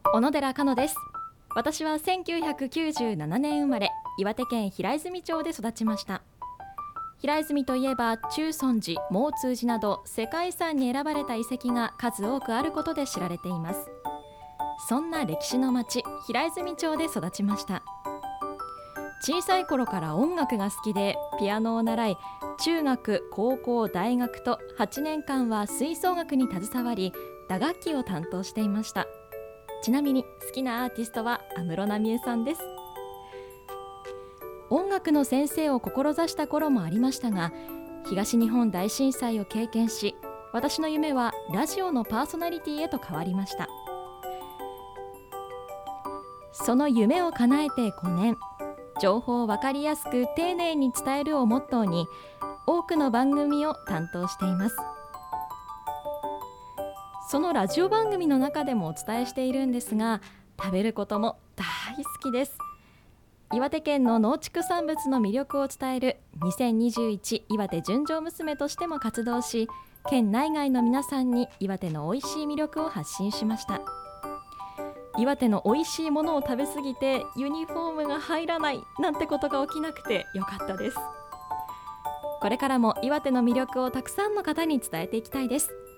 小野寺香乃です。私は1997年生まれ、岩手県平泉町で育ちました。平泉といえば中尊寺、毛通寺など世界遺産に選ばれた遺跡が数多くあることで知られています。そんな歴史の町、平泉町で育ちました。小さい頃から音楽が好きでピアノを習い、中学、高校、大学と8年間は吹奏楽に携わり、打楽器を担当していました。ちなみに好きなアーティストは安室奈美恵さんです。音楽の先生を志した頃もありましたが、東日本大震災を経験し、私の夢はラジオのパーソナリティへと変わりました。その夢を叶えて5年、情報を分かりやすく丁寧に伝えるをモットーに、多くの番組を担当しています。そのラジオ番組の中でもお伝えしているんですが、食べることも大好きです。岩手県の農畜産物の魅力を伝える2021岩手純情娘としても活動し、県内外の皆さんに岩手の美味しい魅力を発信しました。岩手の美味しいものを食べ過ぎてユニフォームが入らないなんてことが起きなくてよかったです。これからも岩手の魅力をたくさんの方に伝えていきたいです。